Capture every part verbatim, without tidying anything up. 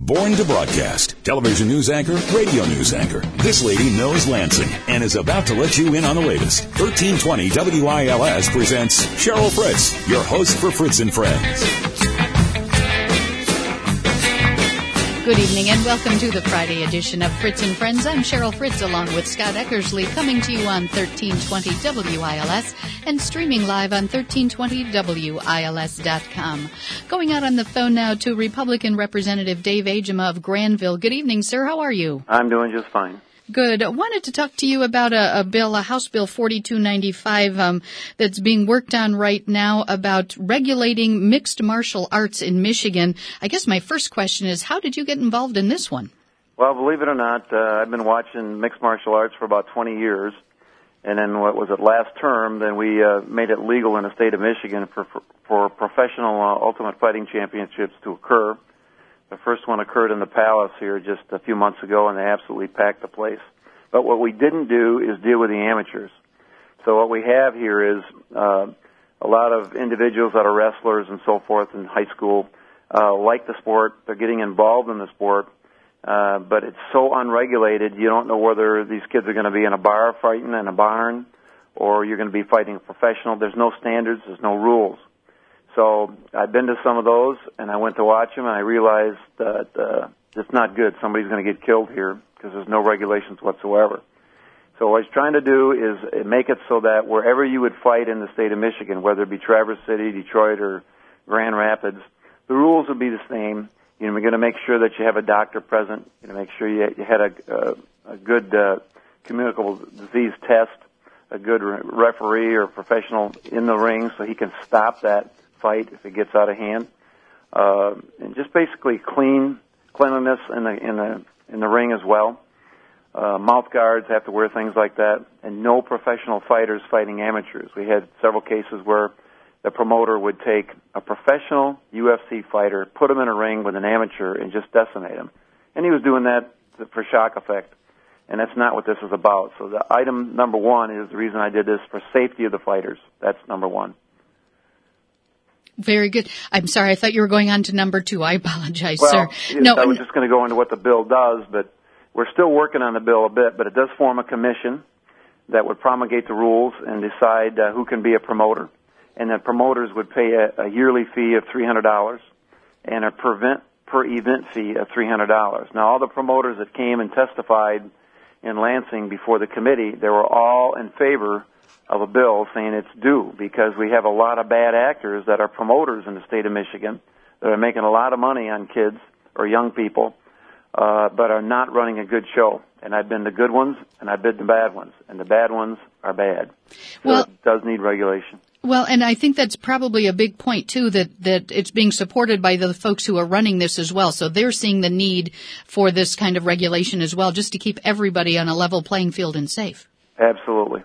Born to broadcast, television news anchor, radio news anchor. This lady knows Lansing and is about to let you in on the latest. thirteen twenty W I L S presents Cheryl Fritz, your host for Fritz and Friends. Good evening and welcome to the Friday edition of Fritz and Friends. I'm Cheryl Fritz along with Scott Eckersley, coming to you on thirteen twenty W I L S and streaming live on thirteen twenty W I L S dot com. Going out on the phone now to Republican Representative Dave Agema of Granville. Good evening, sir. How are you? I'm doing just fine. Good. I wanted to talk to you about a, a bill, a House Bill forty-two ninety-five, um, that's being worked on right now about regulating mixed martial arts in Michigan. I guess my first question is, how did you get involved in this one? Well, believe it or not, uh, I've been watching mixed martial arts for about twenty years. And then what was it, last term, then we uh, made it legal in the state of Michigan for, for, for professional uh, Ultimate Fighting Championships to occur. The first one occurred in the Palace here just a few months ago, and they absolutely packed the place. But what we didn't do is deal with the amateurs. So what we have here is uh, a lot of individuals that are wrestlers and so forth in high school uh, like the sport. They're getting involved in the sport, uh, but it's so unregulated, you don't know whether these kids are going to be in a bar fighting in a barn or you're going to be fighting a professional. There's no standards. There's no rules. So I've been to some of those, and I went to watch them, and I realized that uh, it's not good. Somebody's going to get killed here because there's no regulations whatsoever. So what I was trying to do is make it so that wherever you would fight in the state of Michigan, whether it be Traverse City, Detroit, or Grand Rapids, the rules would be the same. You know, we're going to make sure that you have a doctor present. You know, make sure you, you had a, a, a good uh, communicable disease test, a good re- referee or professional in the ring so he can stop that fight if it gets out of hand, uh, and just basically clean cleanliness in the in the in the ring as well. Uh, mouth guards have to wear things like that, and no professional fighters fighting amateurs. We had several cases where the promoter would take a professional U F C fighter, put him in a ring with an amateur, and just decimate him. And he was doing that for shock effect, and that's not what this is about. So the item number one is the reason I did this for safety of the fighters. That's number one. Very good. I'm sorry, I thought you were going on to number two. I apologize, well, sir. No, I was just going to go into what the bill does, but we're still working on the bill a bit, but it does form a commission that would promulgate the rules and decide uh, who can be a promoter. And the promoters would pay a, a yearly fee of three hundred dollars and a per event, per event fee of three hundred dollars. Now, all the promoters that came and testified in Lansing before the committee, they were all in favor of a bill saying it's due because we have a lot of bad actors that are promoters in the state of Michigan that are making a lot of money on kids or young people, uh, but are not running a good show. And I've been the good ones and I've been the bad ones, and the bad ones are bad. So well, it does need regulation. Well, and I think that's probably a big point, too, that, that it's being supported by the folks who are running this as well. So they're seeing the need for this kind of regulation as well, just to keep everybody on a level playing field and safe. Absolutely.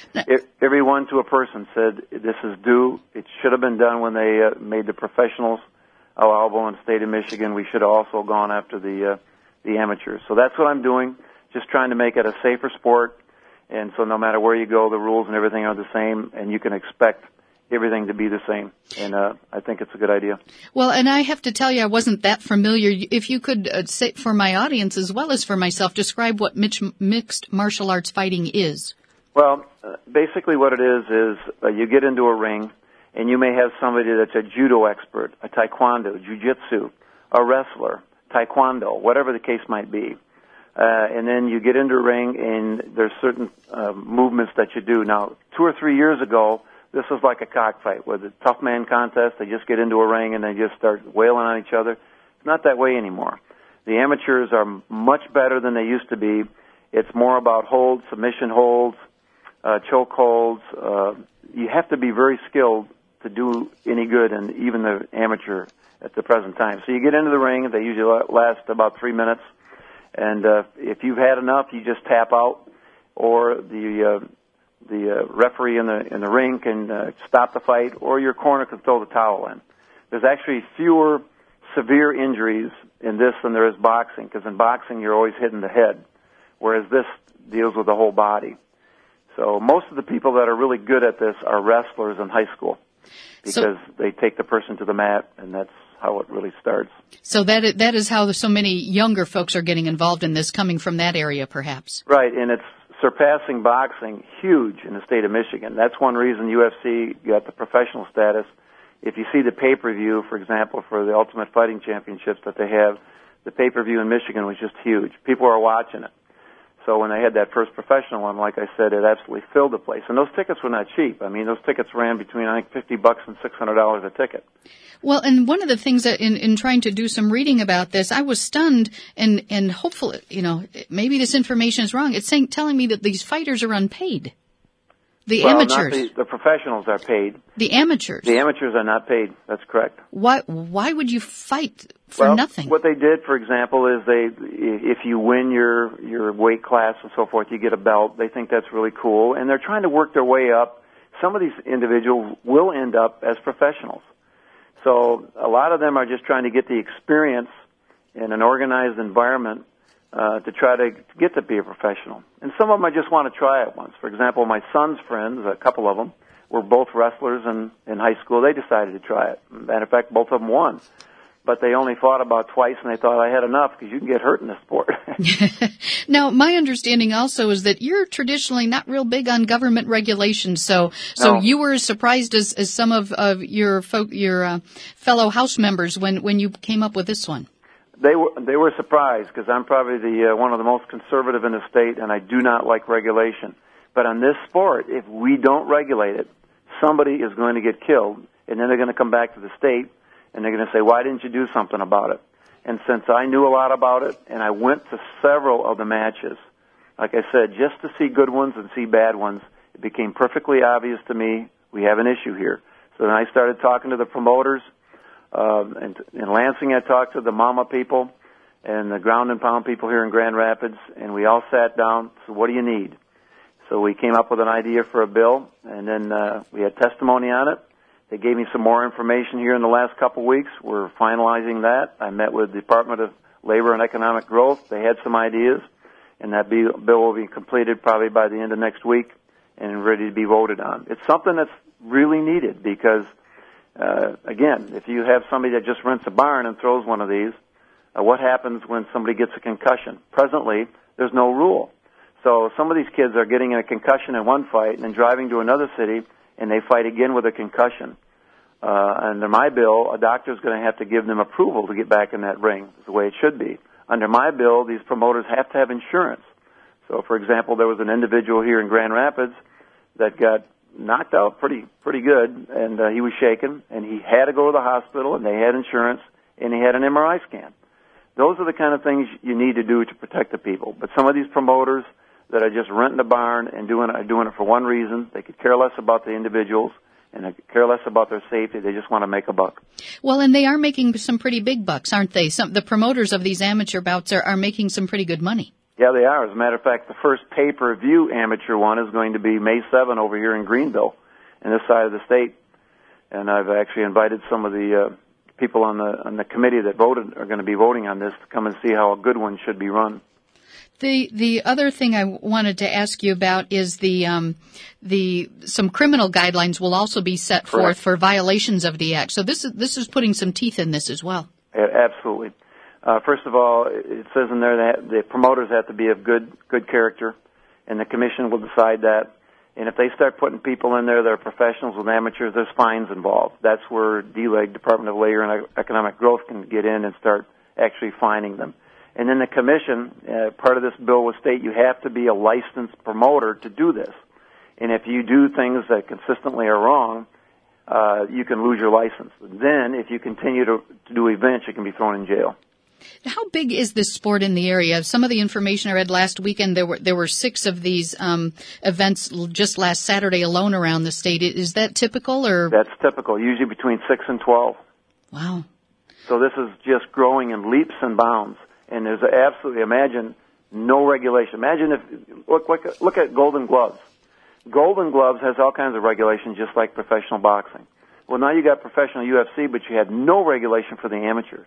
Everyone to a person said this is due. It should have been done when they uh, made the professionals allowable in the state of Michigan. We should have also gone after the uh, the amateurs. So that's what I'm doing, just trying to make it a safer sport. And so no matter where you go, the rules and everything are the same, and you can expect everything to be the same. And uh, I think it's a good idea. Well, and I have to tell you, I wasn't that familiar. If you could uh, say for my audience as well as for myself, describe what mitch- mixed martial arts fighting is. Well, uh, basically what it is is uh, you get into a ring, and you may have somebody that's a judo expert, a taekwondo, jiu-jitsu, a wrestler, taekwondo, whatever the case might be. Uh, and then you get into a ring, and there's certain uh, movements that you do. Now, two or three years ago, this was like a cockfight, with a tough man contest. They just get into a ring, and they just start wailing on each other. It's not that way anymore. The amateurs are much better than they used to be. It's more about holds, submission holds, Uh, choke holds. Uh, you have to be very skilled to do any good, and even the amateur at the present time. So you get into the ring. They usually last about three minutes. And uh, if you've had enough, you just tap out, or the uh, the uh, referee in the in the ring can uh, stop the fight, or your corner can throw the towel in. There's actually fewer severe injuries in this than there is boxing, because in boxing you're always hitting the head, whereas this deals with the whole body. So most of the people that are really good at this are wrestlers in high school because so, they take the person to the mat, and that's how it really starts. So that is, that is how so many younger folks are getting involved in this, coming from that area, perhaps. Right, and it's surpassing boxing huge in the state of Michigan. That's one reason U F C got the professional status. If you see the pay-per-view, for example, for the Ultimate Fighting Championships that they have, the pay-per-view in Michigan was just huge. People are watching it. So when they had that first professional one, like I said, it absolutely filled the place. And those tickets were not cheap. I mean, those tickets ran between, I think, fifty bucks and six hundred dollars a ticket. Well, and one of the things that in, in trying to do some reading about this, I was stunned, and, and hopefully, you know, maybe this information is wrong. It's saying, telling me that these fighters are unpaid. The well, amateurs. Not the, the professionals are paid. The amateurs. The amateurs are not paid. That's correct. Why, why would you fight for well, nothing? What they did, for example, is they, if you win your, your weight class and so forth, you get a belt. They think that's really cool. And they're trying to work their way up. Some of these individuals will end up as professionals. So a lot of them are just trying to get the experience in an organized environment uh, to try to get to be a professional. And some of them I just want to try it once. For example, my son's friends, a couple of them, were both wrestlers in, in high school. They decided to try it. Matter of fact, both of them won. But they only fought about twice, and they thought, I had enough, because you can get hurt in this sport. Now, my understanding also is that you're traditionally not real big on government regulations, so so no. you were as surprised as, as some of, of your folk, your uh, fellow House members when, when you came up with this one. They were they were surprised, because I'm probably the uh, one of the most conservative in the state, and I do not like regulation. But on this sport, if we don't regulate it, somebody is going to get killed, and then they're going to come back to the state, and they're going to say, why didn't you do something about it? And since I knew a lot about it, and I went to several of the matches, like I said, just to see good ones and see bad ones, it became perfectly obvious to me we have an issue here. So then I started talking to the promoters. Um, and in Lansing, I talked to the mama people and the ground and pound people here in Grand Rapids, and we all sat down. So what do you need? So we came up with an idea for a bill, and then uh, we had testimony on it. They gave me some more information here in the last couple of weeks. We're finalizing that. I met with the Department of Labor and Economic Growth. They had some ideas, and that bill will be completed probably by the end of next week and ready to be voted on. It's something that's really needed because, uh, again, if you have somebody that just rents a barn and throws one of these, uh, what happens when somebody gets a concussion? Presently, there's no rule. So some of these kids are getting a concussion in one fight and then driving to another city, and they fight again with a concussion. Uh, under my bill, a doctor's going to have to give them approval to get back in that ring. It's the way it should be. Under my bill, these promoters have to have insurance. So, for example, there was an individual here in Grand Rapids that got knocked out pretty pretty good, and uh, he was shaken, and he had to go to the hospital, and they had insurance, and he had an M R I scan. Those are the kind of things you need to do to protect the people. But some of these promoters that are just renting a barn and doing are doing it for one reason. They could care less about the individuals, and they could care less about their safety. They just want to make a buck. Well, and they are making some pretty big bucks, aren't they? Some the promoters of these amateur bouts are, are making some pretty good money. Yeah, they are. As a matter of fact, the first pay-per-view amateur one is going to be May seventh over here in Greenville, in this side of the state. And I've actually invited some of the uh, people on the on the committee that voted are going to be voting on this to come and see how a good one should be run. The the other thing I wanted to ask you about is the um, the some criminal guidelines will also be set Correct. forth for violations of the act. So this is this is putting some teeth in this as well. Yeah, absolutely. Uh, first of all, it says in there that the promoters have to be of good good character, and the commission will decide that. And if they start putting people in there that are professionals with amateurs, there's fines involved. That's where D L E G, Department of Labor and Economic Growth, can get in and start actually fining them. And then the commission, uh, part of this bill will state you have to be a licensed promoter to do this. And if you do things that consistently are wrong, uh, you can lose your license. Then, if you continue to, to do events, you can be thrown in jail. How big is this sport in the area? Some of the information I read last weekend, there were there were six of these um, events just last Saturday alone around the state. Is that typical, or? That's typical, usually between six and twelve. Wow. So this is just growing in leaps and bounds. And there's absolutely, imagine, no regulation. Imagine if, look, look, look at Golden Gloves. Golden Gloves has all kinds of regulations just like professional boxing. Well, now you got professional U F C, but you had no regulation for the amateur.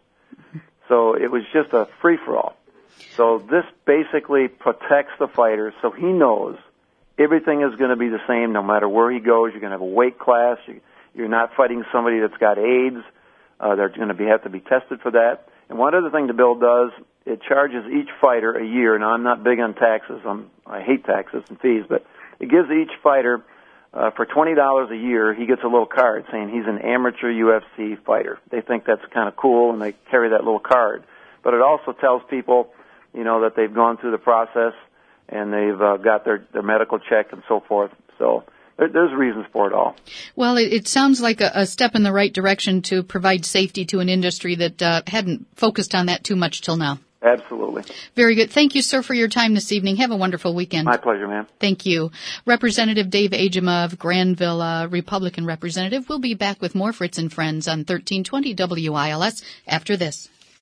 So it was just a free-for-all. So this basically protects the fighter, so he knows everything is going to be the same no matter where he goes. You're going to have a weight class. You're not fighting somebody that's got AIDS. Uh, they're going to be, have to be tested for that. And one other thing the bill does, it charges each fighter a year. Now, I'm not big on taxes. I'm, I hate taxes and fees, but it gives each fighter, uh, for twenty dollars a year, he gets a little card saying he's an amateur U F C fighter. They think that's kind of cool, and they carry that little card. But it also tells people, you know, that they've gone through the process and they've uh, got their, their medical check and so forth. So there, there's reasons for it all. Well, it, it sounds like a, a step in the right direction to provide safety to an industry that uh, hadn't focused on that too much till now. Absolutely. Very good. Thank you, sir, for your time this evening. Have a wonderful weekend. My pleasure, ma'am. Thank you. Representative Dave Agema of Granville, uh, Republican representative, will be back with more Fritz and Friends on thirteen twenty W I L S after this.